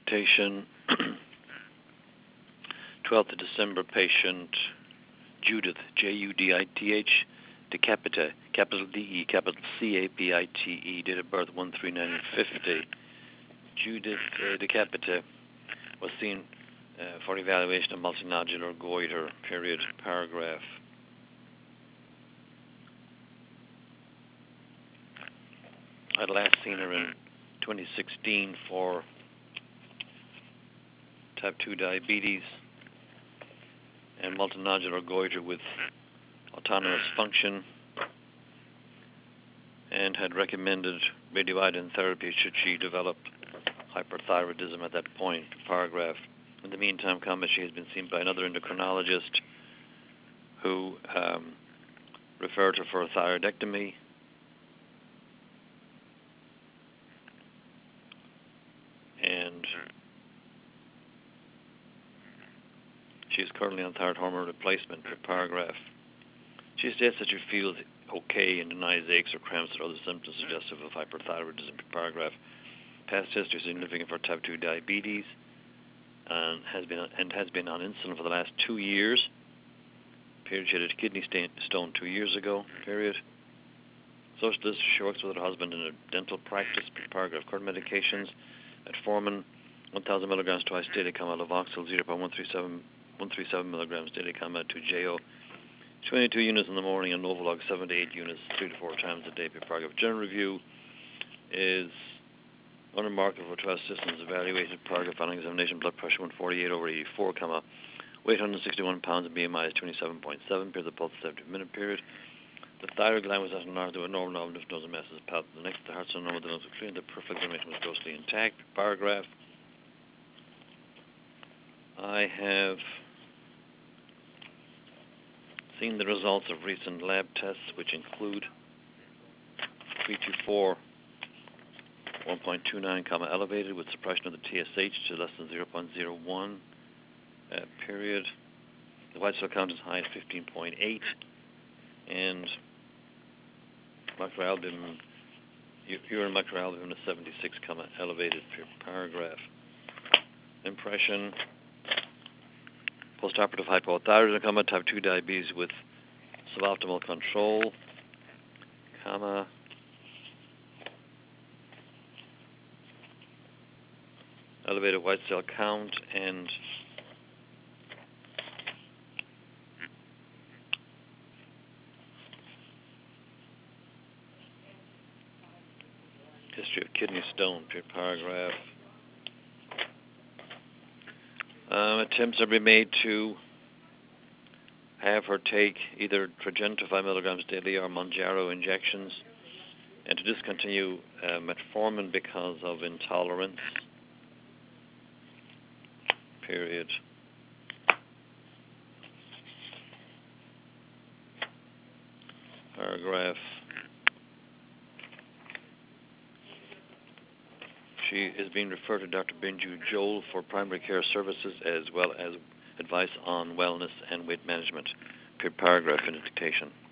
dictation. 12th of December, patient Judith, Judith, Decapite, capital DE, capital CAPITE, date of birth 1/3/1950. Judith Decapite was seen for evaluation of multinodular goiter, period, paragraph. I'd last seen her in 2016 for type 2 diabetes and multinodular goiter with autonomous function, and had recommended radioiodine therapy should she develop hyperthyroidism at that point, paragraph. In the meantime, she has been seen by another endocrinologist who referred her for a thyroidectomy. And she is currently on thyroid hormone replacement, paragraph. She states that she feels okay and denies aches or cramps or other symptoms suggestive of hyperthyroidism, paragraph. Past history is significant for type 2 diabetes and has been on insulin for the last 2 years. Period. She had a kidney stone 2 years ago. Period. Socialist. She works with her husband in a dental practice. Paragraph. Current medications: metformin, 1,000 milligrams twice daily, Levoxyl 0.137 milligrams daily, 2JO, 22 units in the morning, and Novolog 7 to 8 units 3 to 4 times a day. Paragraph. General review is unremarkable for 12 systems evaluated. Paragraph. On examination, blood pressure 148/84, weight 161 pounds, and BMI is 27.7. Period. The pulse 70-minute period. The thyroid gland was at an normal lymph nodes and masses of palate. The next, the heart's normal, the lungs were clear, and the peripheral examination was grossly intact. Paragraph. I have seen the results of recent lab tests, which include 324 1.29, elevated with suppression of the TSH to less than 0.01, period. The white cell count is high at 15.8, and microalbumin, urine microalbumin is 76, elevated, paragraph. Impression: postoperative hypothyroidism, type 2 diabetes with suboptimal control, elevated white cell count, and history of kidney stone, paragraph. Attempts have been made to have her take either Tradjenta 5 milligrams daily or Mounjaro injections, and to discontinue metformin because of intolerance, period. Paragraph. She is being referred to Dr. Benju Joel for primary care services as well as advice on wellness and weight management, paragraph in the dictation.